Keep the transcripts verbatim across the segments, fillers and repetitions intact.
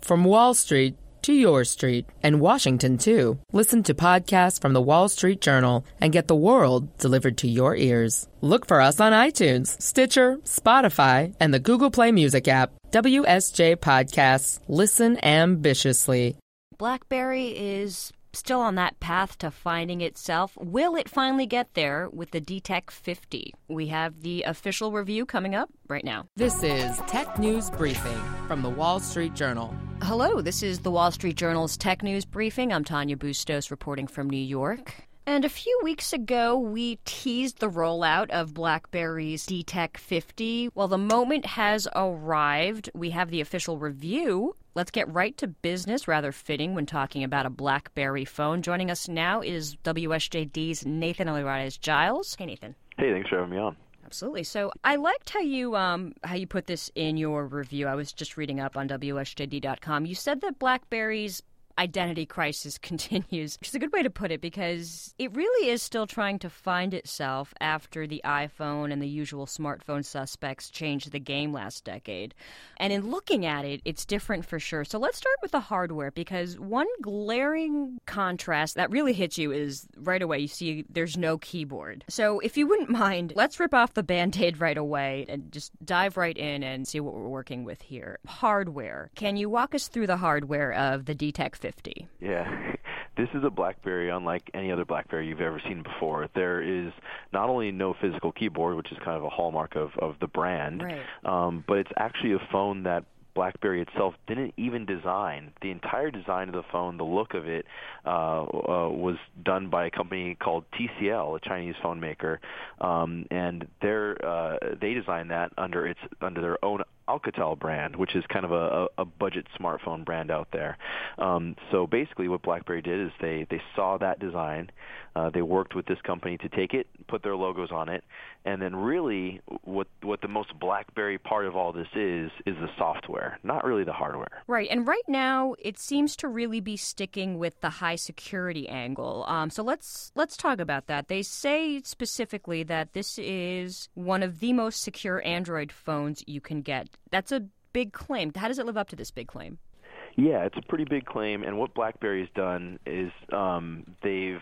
From Wall Street to your street and Washington, too. Listen to podcasts from the Wall Street Journal and get the world delivered to your ears. Look for us on iTunes, Stitcher, Spotify, and the Google Play Music app. W S J Podcasts. Listen ambitiously. BlackBerry is still on that path to finding itself. Will it finally get there with the D TEC fifty? We have the official review coming up right now. This is Tech News Briefing from the Wall Street Journal. Hello, this is the Wall Street Journal's Tech News Briefing. I'm Tanya Bustos reporting from New York. And a few weeks ago, we teased the rollout of BlackBerry's D TEC fifty. Well, the moment has arrived. We have the official review. Let's get right to business, rather fitting when talking about a BlackBerry phone. Joining us now is W S J D's Nathan Olivares-Giles. Hey, Nathan. Hey, thanks for having me on. Absolutely. So I liked how you um, how you put this in your review. I was just reading up on W S J D dot com. You said that BlackBerry's identity crisis continues, which is a good way to put it because it really is still trying to find itself after the iPhone and the usual smartphone suspects changed the game last decade. And in looking at it, it's different for sure. So let's start with the hardware because one glaring contrast that really hits you is right away you see there's no keyboard. So if you wouldn't mind, let's rip off the Band-Aid right away and just dive right in and see what we're working with here. Hardware. Can you walk us through the hardware of the D TEC fifty? Yeah, this is a BlackBerry unlike any other BlackBerry you've ever seen before. There is not only no physical keyboard, which is kind of a hallmark of, of the brand, right. um, but it's actually a phone that BlackBerry itself didn't even design. The entire design of the phone, the look of it, uh, uh, was done by a company called T C L, a Chinese phone maker, um, and they're, uh, they designed that under its under their own Alcatel brand, which is kind of a, a budget smartphone brand out there. Um, so basically what BlackBerry did is they, they saw that design, uh, they worked with this company to take it, put their logos on it, and then really what what the most BlackBerry part of all this is, is the software, not really the hardware. Right, and right now it seems to really be sticking with the high security angle. Um, so let's let's talk about that. They say specifically that this is one of the most secure Android phones you can get. That's a big claim. How does it live up to this big claim? Yeah, it's a pretty big claim, and what BlackBerry's done is um, they've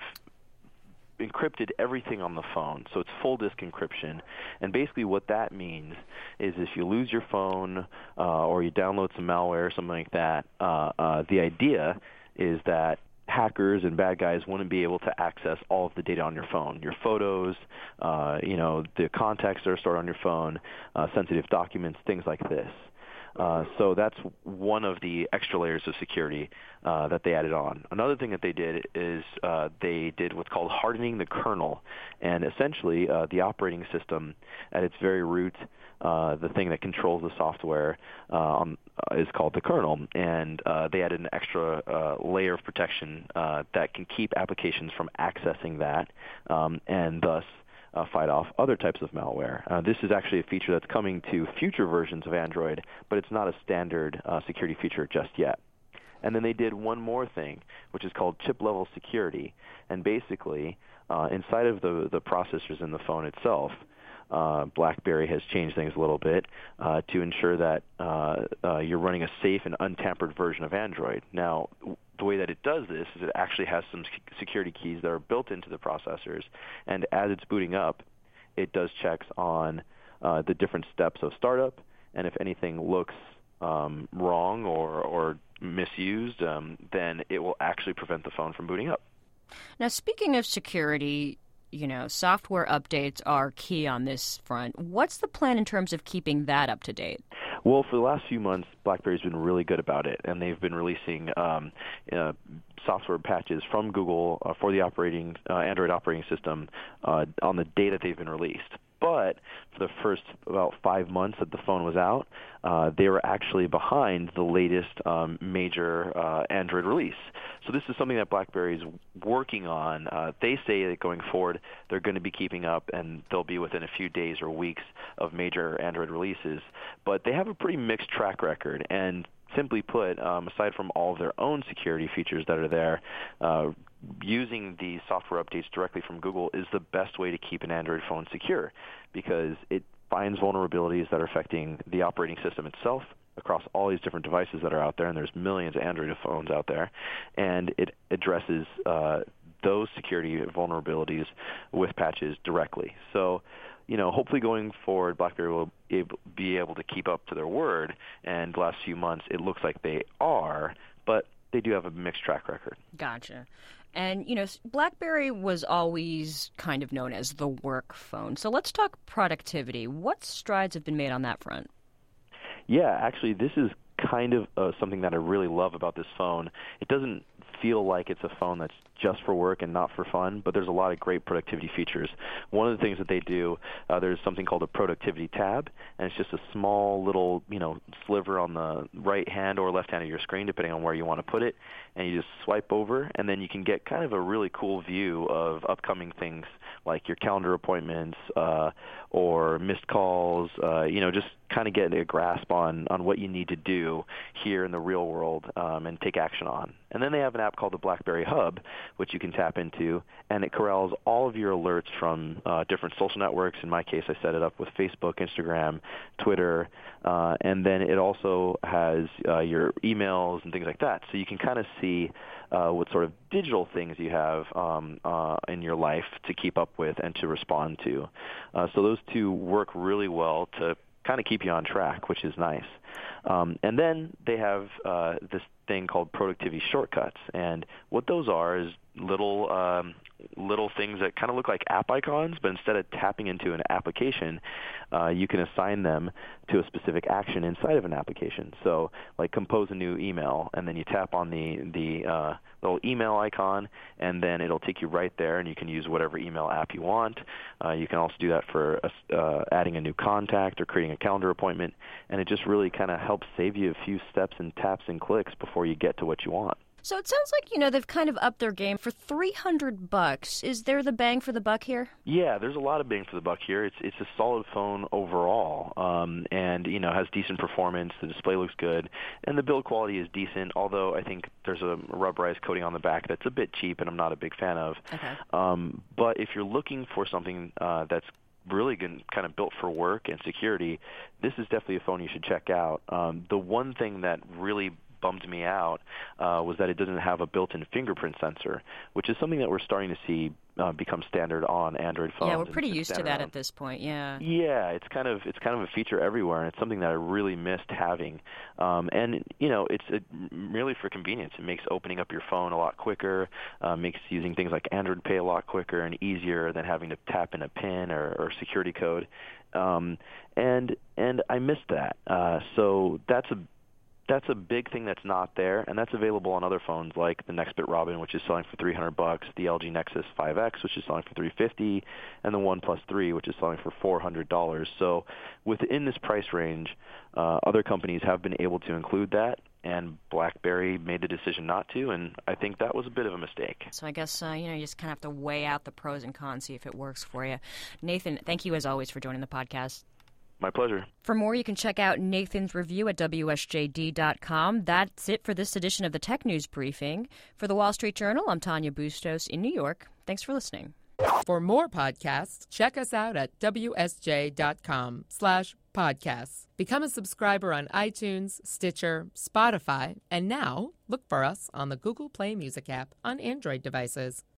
encrypted everything on the phone, so it's full disk encryption. And basically what that means is if you lose your phone uh, or you download some malware or something like that, uh, uh, the idea is that hackers and bad guys wouldn't be able to access all of the data on your phone, your photos, uh, you know, the contacts that are stored on your phone, uh, sensitive documents, things like this. Uh, so that's one of the extra layers of security uh, that they added on. Another thing that they did is uh, they did what's called hardening the kernel, and essentially uh, the operating system at its very root, uh, the thing that controls the software um, is called the kernel, and uh, they added an extra uh, layer of protection uh, that can keep applications from accessing that, um, and thus Uh, fight off other types of malware. Uh, this is actually a feature that's coming to future versions of Android, but it's not a standard uh, security feature just yet. And then they did one more thing, which is called chip-level security. And basically, uh, inside of the, the processors in the phone itself, uh, BlackBerry has changed things a little bit uh, to ensure that uh, uh, you're running a safe and untampered version of Android. Now, the way that it does this is it actually has some security keys that are built into the processors, and as it's booting up, it does checks on uh, the different steps of startup, and if anything looks um, wrong or, or misused, um, then it will actually prevent the phone from booting up. Now, speaking of security, you know, software updates are key on this front. What's the plan in terms of keeping that up to date? Well, for the last few months, BlackBerry's been really good about it, and they've been releasing um, uh, software patches from Google uh, for the operating uh, Android operating system uh, on the day that they've been released. But for the first about five months that the phone was out, uh, they were actually behind the latest um, major uh, Android release. So this is something that BlackBerry is working on. Uh, they say that going forward, they're going to be keeping up, and they'll be within a few days or weeks of major Android releases. But they have a pretty mixed track record, and simply put, um, aside from all of their own security features that are there, uh, using the software updates directly from Google is the best way to keep an Android phone secure because it finds vulnerabilities that are affecting the operating system itself across all these different devices that are out there, and there's millions of Android phones out there, and it addresses uh, those security vulnerabilities with patches directly. So, you know, hopefully going forward, BlackBerry will able, be able to keep up to their word, and the last few months it looks like they are, but they do have a mixed track record. Gotcha. And, you know, BlackBerry was always kind of known as the work phone. So let's talk productivity. What strides have been made on that front? Yeah, actually, this is kind of uh, something that I really love about this phone. It doesn't feel like it's a phone that's just for work and not for fun, but there's a lot of great productivity features. One of the things that they do, uh, there's something called a productivity tab, and it's just a small little, you know, sliver on the right hand or left hand of your screen, depending on where you want to put it, and you just swipe over, and then you can get kind of a really cool view of upcoming things like your calendar appointments uh, or missed calls, uh, you know, just kind of get a grasp on, on what you need to do here in the real world um, and take action on. And then they have an app called the BlackBerry Hub, which you can tap into, and it corrals all of your alerts from uh, different social networks. In my case, I set it up with Facebook, Instagram, Twitter, uh, and then it also has uh, your emails and things like that. So you can kind of see uh, what sort of digital things you have um, uh, in your life to keep up with and to respond to. Uh, so those two work really well to kind of keep you on track, which is nice. Um, and then they have uh, this thing called productivity shortcuts, and what those are is little um, little things that kind of look like app icons, but instead of tapping into an application, uh, you can assign them to a specific action inside of an application. So, like compose a new email, and then you tap on the the uh, little email icon, and then it'll take you right there, and you can use whatever email app you want. Uh, you can also do that for a, uh, adding a new contact or creating a calendar appointment, and it just really kind of helps save you a few steps and taps and clicks before you get to what you want. So it sounds like, you know, they've kind of upped their game. For three hundred bucks, is there the bang for the buck here? Yeah, there's a lot of bang for the buck here. It's it's a solid phone overall, um, and, you know, has decent performance. The display looks good, and the build quality is decent, although I think there's a rubberized coating on the back that's a bit cheap and I'm not a big fan of. Okay. Um, but if you're looking for something uh, that's really good, kind of built for work and security, this is definitely a phone you should check out. Um, the one thing that really bummed me out uh, was that it doesn't have a built-in fingerprint sensor, which is something that we're starting to see uh, become standard on Android phones. Yeah, we're pretty used to that on. at this point. Yeah. Yeah, it's kind of it's kind of a feature everywhere, and it's something that I really missed having. Um, and you know, it's a, merely for convenience. It makes opening up your phone a lot quicker, uh, makes using things like Android Pay a lot quicker and easier than having to tap in a PIN or, or security code. Um, and and I missed that. Uh, so that's a That's a big thing that's not there, and that's available on other phones like the Nextbit Robin, which is selling for three hundred bucks, the L G Nexus five X, which is selling for three hundred fifty dollars, and the OnePlus three, which is selling for four hundred dollars. So within this price range, uh, other companies have been able to include that, and BlackBerry made the decision not to, and I think that was a bit of a mistake. So I guess, uh, you know, you just kind of have to weigh out the pros and cons, see if it works for you. Nathan, thank you as always for joining the podcast. My pleasure. For more, you can check out Nathan's review at W S J D dot com. That's it for this edition of the Tech News Briefing. For the Wall Street Journal, I'm Tanya Bustos in New York. Thanks for listening. For more podcasts, check us out at W S J dot com slash podcasts. Become a subscriber on iTunes, Stitcher, Spotify, and now look for us on the Google Play Music app on Android devices.